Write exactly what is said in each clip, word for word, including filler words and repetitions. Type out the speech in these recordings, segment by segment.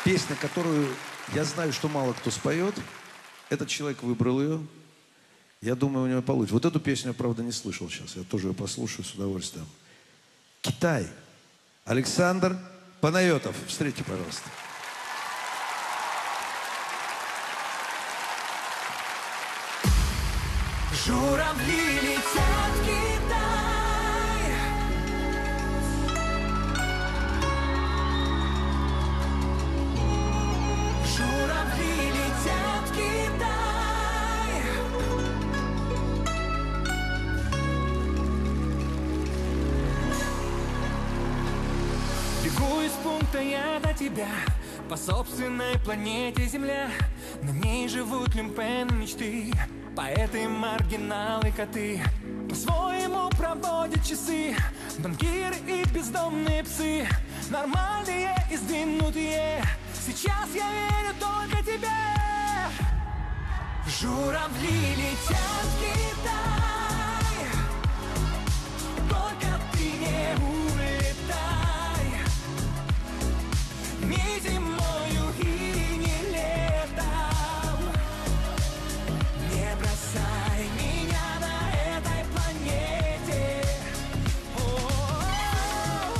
Песня, которую я знаю, что мало кто споет. Этот человек выбрал ее. Я думаю, у него получится. Вот эту песню я, правда, не слышал сейчас. Я тоже ее послушаю с удовольствием. «Китай». Александр Панайотов. Встретите, пожалуйста. Журавли летят в Китай. Журавли летят в Китай. Бегу из пункта я до тебя по собственной планете Земля. На ней живут люмпены мечты, поэты, маргиналы, коты. По-своему проводят часы банкиры и бездомные псы. Нормальные и сдвинутые. Сейчас я верю только тебе. Журавли летят в Китай. Только ты не улетай. Ни зимою и не летом. Не бросай меня на этой планете. О-о-о.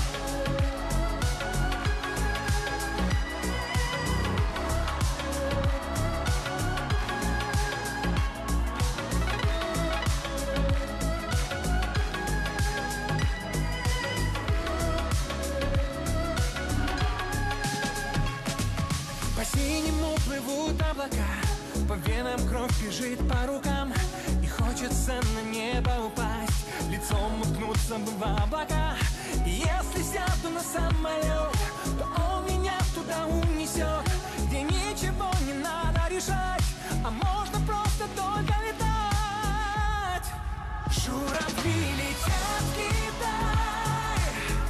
По синему плывут облака, по венам кровь бежит по рукам. И хочется на небо упасть, лицом уткнуться в облака. И если сяду на самолет, то он меня туда унесет, где ничего не надо решать, а можно просто только летать. Журавли летят в Китай.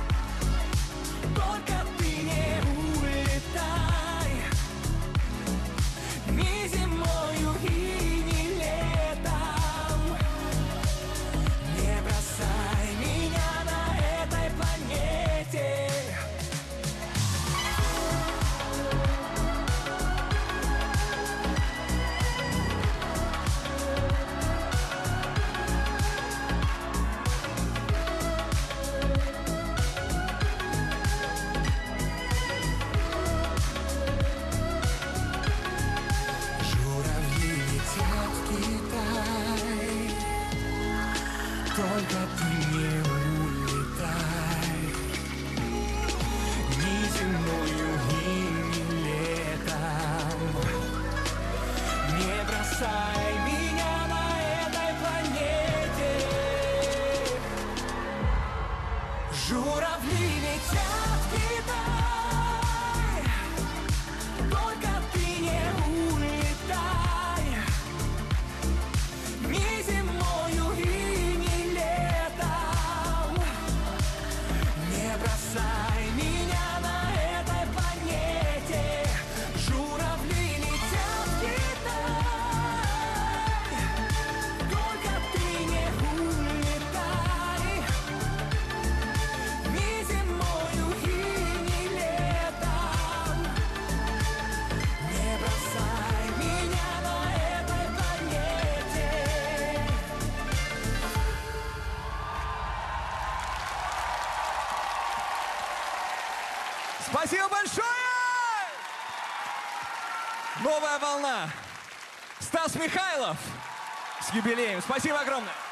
Только ты не улетай. Ни зимою и не летом. Не бросай меня на этой планете. Журавли летят в Китай. Только ты не улетай. Ни зимою и не летом. Не бросай меня на этой планете. Журавли летят в Китай. Только ты не улетай. Ни зимою и не летом. Не бросай меня на этой планете. Журавли летят в Китай. Только ты не улетай. Ни зимою и не летом. Не бросай меня на этой планете. Спасибо большое! Новая волна. Стас Михайлов с юбилеем. Спасибо огромное.